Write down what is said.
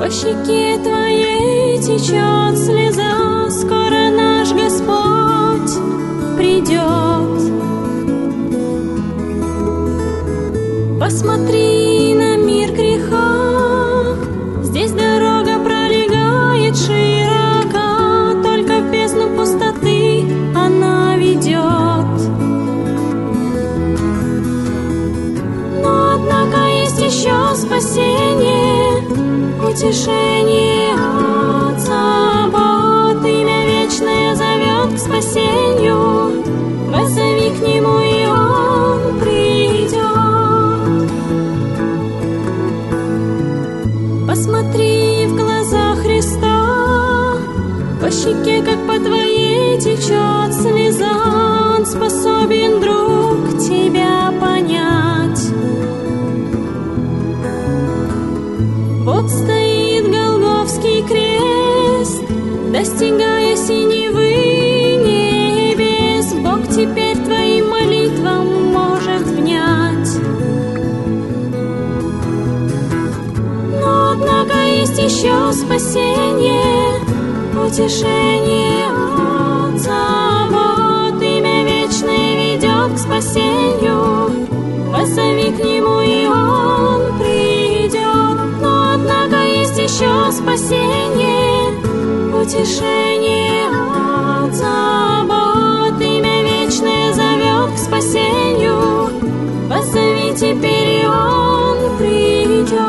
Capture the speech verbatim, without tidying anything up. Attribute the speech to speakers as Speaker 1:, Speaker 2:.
Speaker 1: По щеке твоей течет слеза, скоро наш Господь придет. Посмотри на мир греха, здесь дорога пролегает широка, только в бездну пустоты она ведет. Но однако есть еще спасение, утешение от забот, имя вечное зовет к спасению, воззови к нему, и он придет. Посмотри в глаза Христа, по щеке, как по твоей, течет слеза, он способен, друг, тебя понять. Вот стоит Голгофский крест, достигая синевы небес, Бог теперь твоим молитвам может внять. Но однако есть еще спасение, утешение от забот, имя вечное ведет к спасению, воззови к нему, и он придет. Но однако есть еще спасение, утешение от забот, имя вечное зовет к спасению, воззови теперь, и он придет.